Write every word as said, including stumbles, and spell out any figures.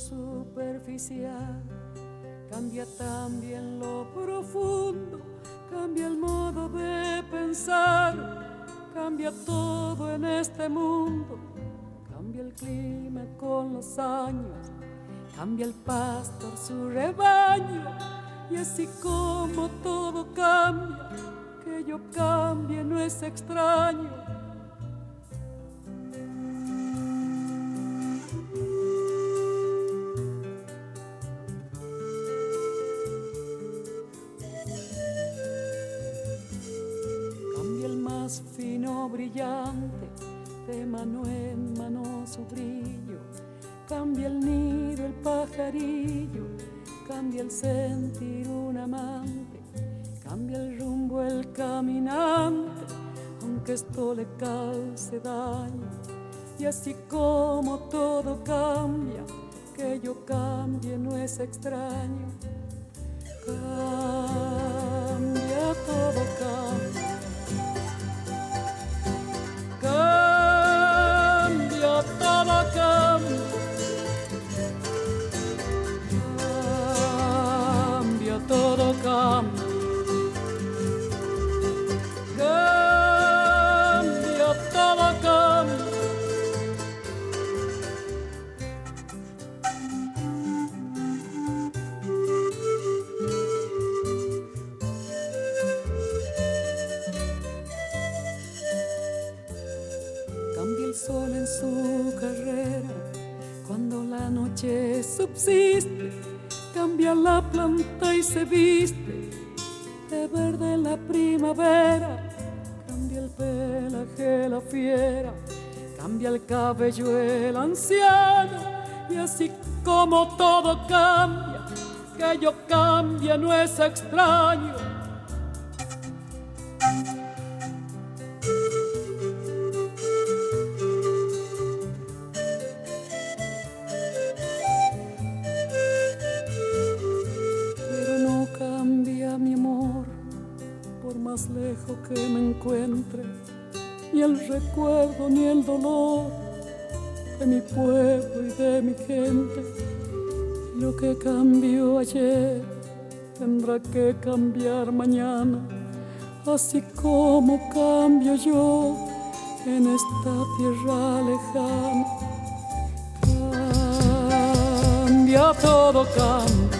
superficial, cambia también lo profundo, cambia el modo de pensar, cambia todo en este mundo, cambia el clima con los años, cambia el pastor su rebaño, y así como todo cambia, que yo cambie no es extraño. Fino brillante, de mano en mano su brillo, cambia el nido el pajarillo, cambia el sentir un amante, cambia el rumbo el caminante, aunque esto le cause daño. Y así como todo cambia, que yo cambie no es extraño. Cambia, todo cambia. Cambia, todo cambia. Cambia, todo cambia. Cambia, todo cambia. Sol en su carrera, cuando la noche subsiste, cambia la planta y se viste de verde la primavera, cambia el pelaje la fiera, cambia el cabello el anciano, y así como todo cambia, que yo cambie no es extraño. Más lejos que me encuentre, ni el recuerdo ni el dolor de mi pueblo y de mi gente. Lo que cambió ayer tendrá que cambiar mañana, así como cambio yo en esta tierra lejana. Cambia, todo cambia.